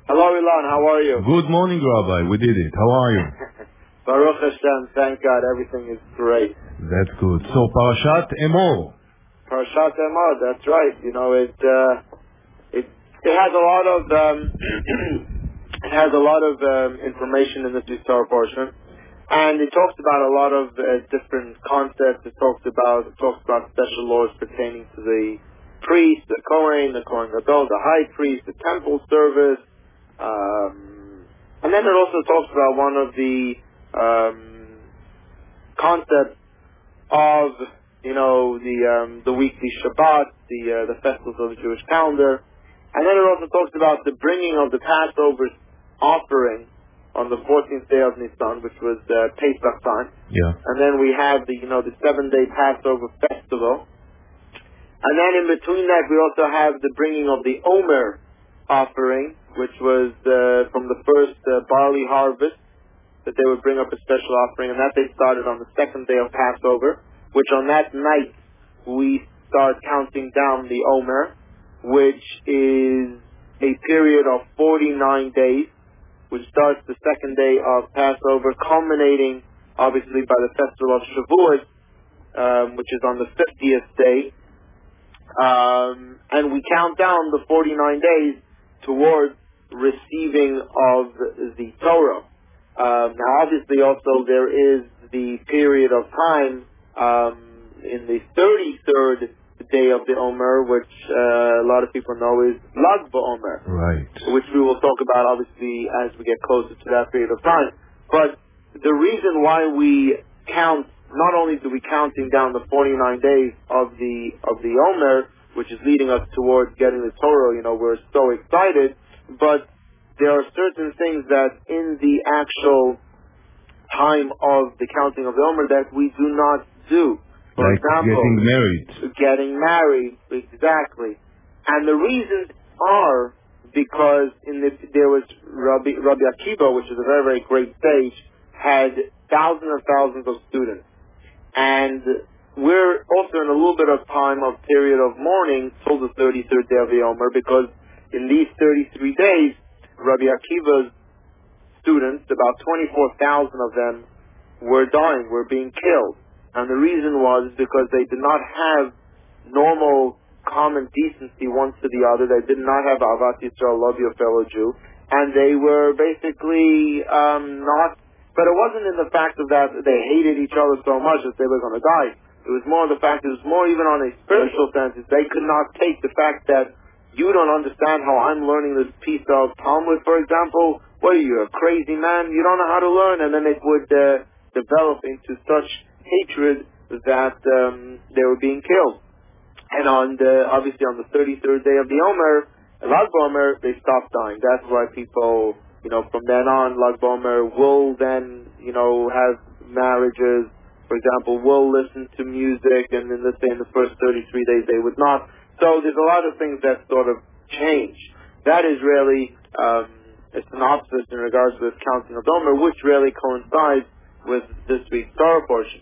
Hello, Ilan. How are you? Good morning, Rabbi. We did it. How are you? Baruch Hashem. Thank God. Everything is great. That's good. So, Parashat Emor. Parashat Emor. That's right. You know, it has a lot of information in this Torah portion, and it talks about a lot of different concepts. It talks about special laws pertaining to the priest, the Kohen Gadol, the high priest, the temple service, and then it also talks about one of the concepts of the weekly Shabbat, the festivals of the Jewish calendar, and then it also talks about the bringing of the Passover offering on the 14th day of Nisan, which was Pesach time. Yeah. And then we have the 7-day Passover festival. And then in between that, we also have the bringing of the Omer offering, which was from the first barley harvest, that they would bring up a special offering, and that they started on the 2nd day of Passover, which on that night we start counting down the Omer, which is a period of 49 days, which starts the 2nd day of Passover, culminating obviously by the festival of Shavuot, which is on the 50th day. And we count down the 49 days towards receiving of the Torah. Now obviously also there is the period of time in the 33rd day of the Omer, which a lot of people know is Lag BaOmer. Right. Which we will talk about obviously as we get closer to that period of time. But the reason why we count, not only do we counting down the 49 days of the Omer, which is leading us towards getting the Torah, we're so excited, but there are certain things that in the actual time of the counting of the Omer that we do not do. For like example, getting married, exactly. And the reasons are because there was Rabbi Akiva, which is a very, very great sage, had thousands and thousands of students. And we're also in a little bit of time of period of mourning till the 33rd day of the Omer, because in these 33 days, Rabbi Akiva's students, about 24,000 of them, were dying, were being killed. And the reason was because they did not have normal common decency one to the other. They did not have Ahavat Yisrael, love your fellow Jew. And they were basically not... But it wasn't in the fact of that they hated each other so much that they were going to die. It was more the fact, it was more even on a spiritual sense, they could not take the fact that you don't understand how I'm learning this piece of Talmud, for example. What are you, a crazy man? You don't know how to learn? And then it would develop into such hatred that they were being killed. And obviously on the 33rd day of the Omer, Lag BaOmer, they stopped dying. That's why people, from then on, Lag BaOmer will then, have marriages. For example, will listen to music, and then let's say in the first 33 days they would not. So there's a lot of things that sort of change. That is really a synopsis in regards to the counting of the Omer, which really coincides with this week's Torah portion.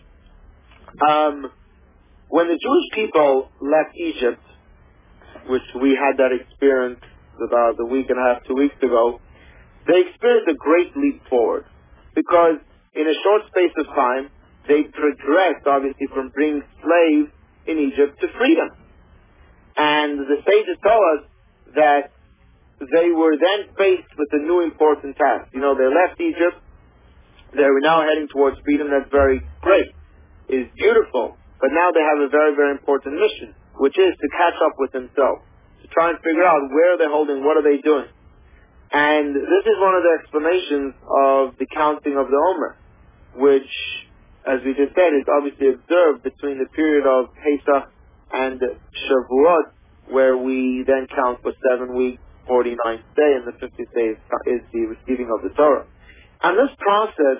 When the Jewish people left Egypt, which we had that experience about a week and a half, 2 weeks ago, they experienced a great leap forward. Because in a short space of time, they progressed, obviously, from being slaves in Egypt to freedom. And the sages tell us that they were then faced with a new important task. They left Egypt, they were now heading towards freedom. That's very great. It's beautiful. But now they have a very, very important mission, which is to catch up with themselves, to try and figure out where they're holding, what are they doing. And this is one of the explanations of the counting of the Omer, which, as we just said, is obviously observed between the period of Pesach and Shavuot, where we then count for 7 weeks, 49th day, and the 50th day is the receiving of the Torah. And this process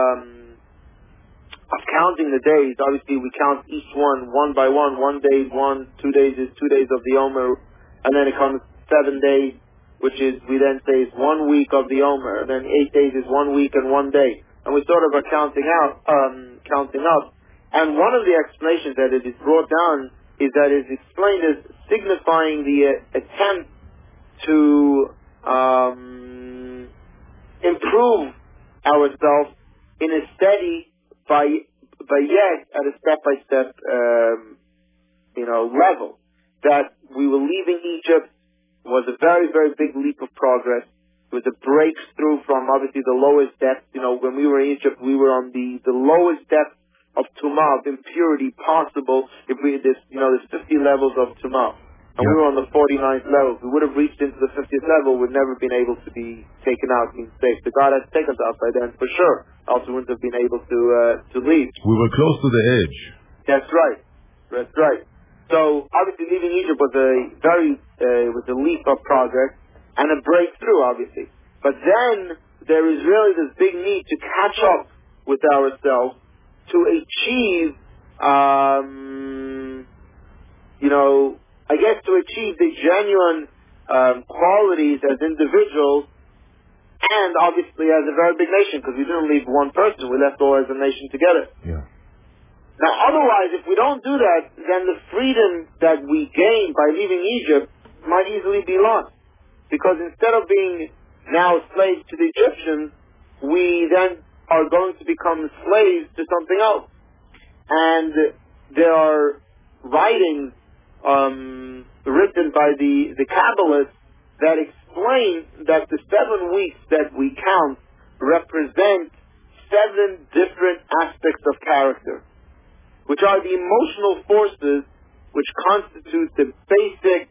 of counting the days, obviously we count each one by one. 1 day, 2 days is 2 days of the Omer, and then it comes 7 days, which is, we then say is 1 week of the Omer, and then 8 days is 1 week and 1 day. And we sort of are counting up. And one of the explanations that it is brought down is that it is explained as signifying the attempt to improve ourselves in a steady, by yet at a step-by-step, level. That we were leaving Egypt was a very, very big leap of progress. It was a breakthrough from obviously the lowest depth. When we were in Egypt, we were on the lowest depth of tumah, of impurity possible. If we there's 50 levels of tumah. And we were on the 49th level. If we would have reached into the 50th level, we'd never been able to be taken out, being safe. The God had taken us out by then, for sure. Else we wouldn't have been able to leave. We were close to the edge. That's right. That's right. So obviously leaving Egypt was was a leap of progress and a breakthrough, obviously. But then there is really this big need to catch up with ourselves to achieve, to achieve the genuine qualities as individuals and obviously as a very big nation, because we didn't leave one person, we left all as a nation together. Yeah. Now, otherwise, if we don't do that, then the freedom that we gain by leaving Egypt might easily be lost. Because instead of being now slaves to the Egyptians, we then are going to become slaves to something else. And there are writings written by the Kabbalists that explain that the 7 weeks that we count represent 7 different aspects of character, which are the emotional forces which constitute the basic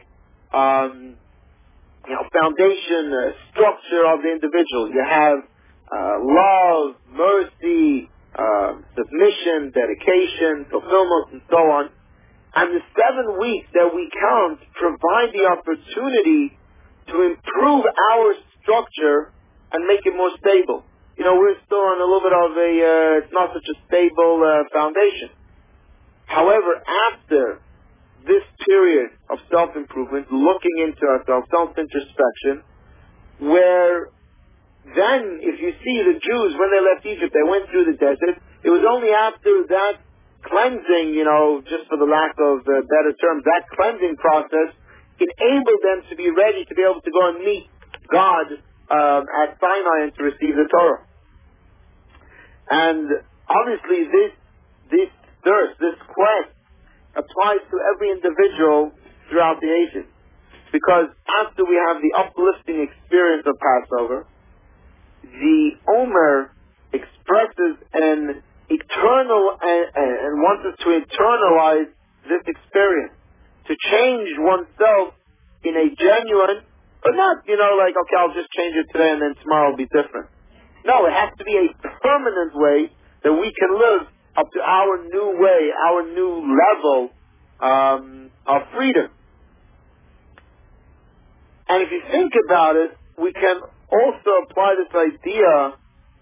foundation, structure of the individual. You have love, mercy, submission, dedication, fulfillment, and so on. And the 7 weeks that we count provide the opportunity to improve our structure and make it more stable. We're still on a little bit of it's not such a stable foundation. However, after this period of self-improvement, looking into ourselves, self-introspection, where then, if you see the Jews, when they left Egypt, they went through the desert. It was only after that cleansing, just for the lack of better terms, that cleansing process enabled them to be ready to be able to go and meet God at Sinai and to receive the Torah. And obviously this thirst, this quest, applies to every individual throughout the ages. Because after we have the uplifting experience of Passover, the Omer expresses an eternal and wants us to internalize this experience, to change oneself in a genuine, but not, okay, I'll just change it today and then tomorrow will be different. No, it has to be a permanent way that we can live up to our new way, our new level of freedom. And if you think about it, we can also apply this idea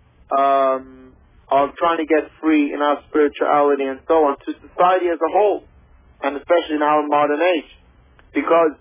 of trying to get free in our spirituality and so on to society as a whole, and especially in our modern age. Because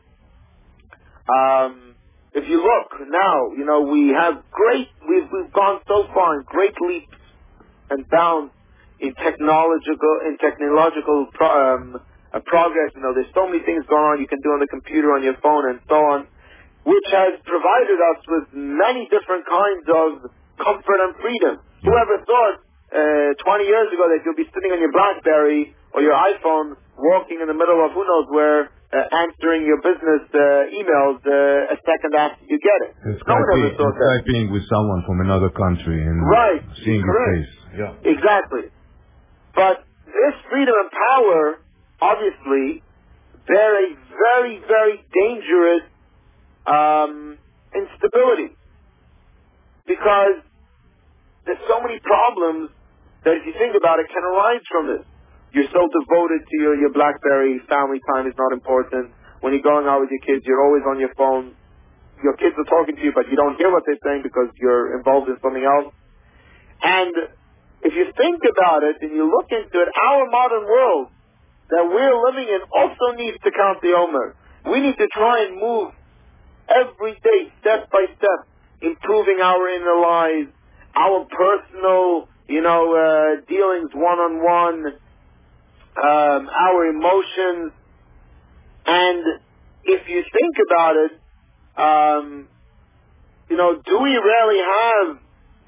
if you look now, we've gone so far in great leaps and bounds in technological progress. There's so many things going on you can do on the computer, on your phone, and so on, which has provided us with many different kinds of comfort and freedom. Whoever thought 20 years ago that you'll be sitting on your BlackBerry or your iPhone, walking in the middle of who knows where, answering your business emails a second after you get it. Skyping with someone from another country and seeing your face. Yeah. Exactly. But this freedom and power, obviously, bear a very, very dangerous instability. Because there's so many problems that, if you think about it, can arise from this. You're so devoted to your BlackBerry, family time is not important. When you're going out with your kids, you're always on your phone. Your kids are talking to you, but you don't hear what they're saying because you're involved in something else. And if you think about it and you look into it, our modern world that we're living in also needs to count the Omer. We need to try and move every day, step by step, improving our inner lives, our personal, dealings one-on-one, our emotions. And if you think about it, do we really have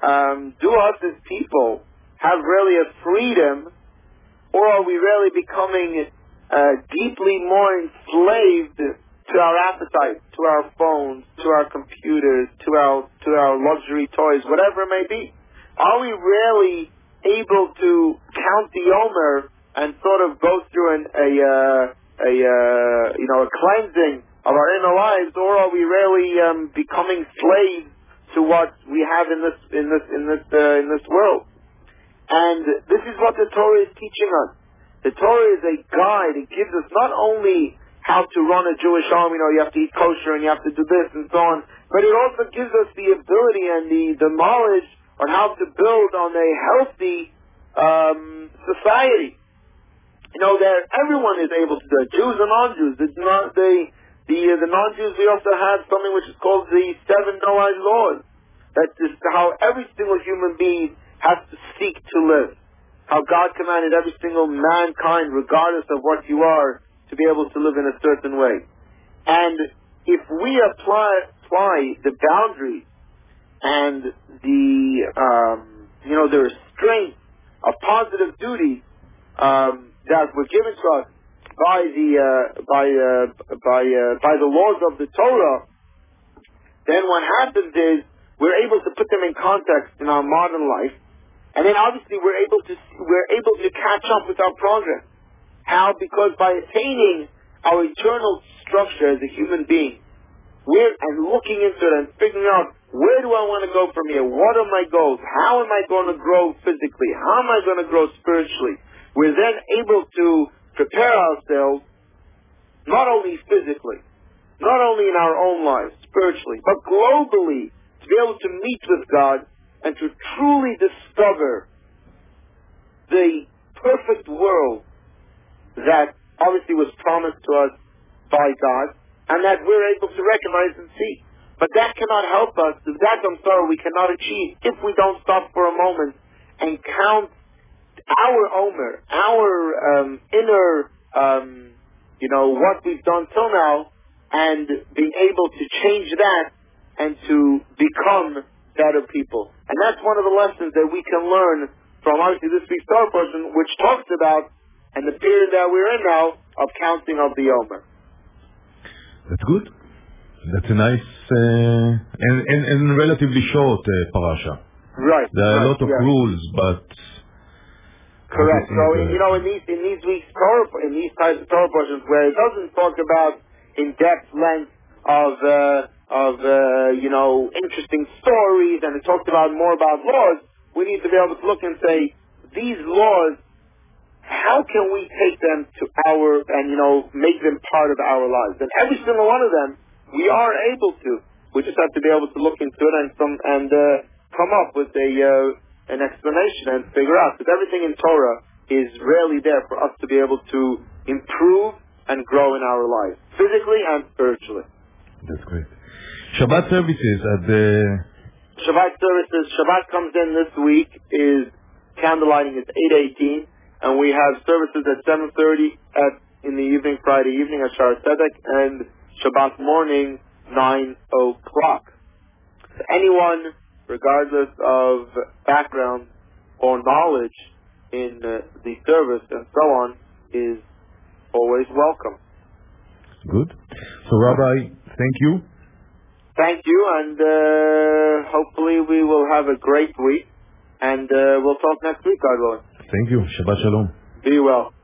do us as people have really a freedom, or are we really becoming deeply more enslaved to our appetite, to our phones, to our computers, to our luxury toys, whatever it may be? Are we really able to count the Omer and sort of go through a cleansing of our inner lives, or are we really becoming slaves to what we have in this world? And this is what the Torah is teaching us. The Torah is a guide. It gives us not only how to run a Jewish home, you have to eat kosher and you have to do this and so on, but it also gives us the ability and the knowledge on how to build on a healthy society. That everyone is able to do it, Jews and non-Jews. It's not the non-Jews. We also have something which is called the 7 Noahide laws. That's just how every single human being has to seek to live. How God commanded every single mankind, regardless of what you are, to be able to live in a certain way. And if we apply the boundaries and the restraint of positive duties that were given to us by the laws of the Torah, then what happens is we're able to put them in context in our modern life, and then obviously we're able to catch up with our progress. How? Because by attaining our eternal structure as a human being, and looking into it and figuring out, where do I want to go from here? What are my goals? How am I going to grow physically? How am I going to grow spiritually? We're then able to prepare ourselves, not only physically, not only in our own lives, spiritually, but globally, to be able to meet with God and to truly discover the perfect world that obviously was promised to us by God, and that we're able to recognize and see. But that cannot help us. That, I'm sorry, we cannot achieve if we don't stop for a moment and count our Omer, our inner, what we've done till now, and being able to change that and to become better people. And that's one of the lessons that we can learn from obviously this week's Torah portion, which talks about, and the period that we're in now, of counting of the Omer. That's good. That's a nice and relatively short parasha. Right. There are a lot of rules, but correct. So in these week's Torah, in these types of Torah portions, where it doesn't talk about in-depth length of interesting stories, and it talks about more about laws, we need to be able to look and say, these laws, how can we take them to make them part of our lives? And every single one of them, we are able to. We just have to be able to look into it and come up with an explanation and figure out. Because everything in Torah is really there for us to be able to improve and grow in our lives, physically and spiritually. That's great. Shabbat services at the... Shabbat comes in this week, is candlelighting is 8:18, and we have services at 7:30 in the evening, Friday evening at Shara Tzedek, and Shabbat morning, 9 o'clock. So anyone, regardless of background or knowledge in the service and so on, is always welcome. Good. So Rabbi, thank you. Thank you, and hopefully we will have a great week, and we'll talk next week, God willing. Thank you. Shabbat Shalom. Be well.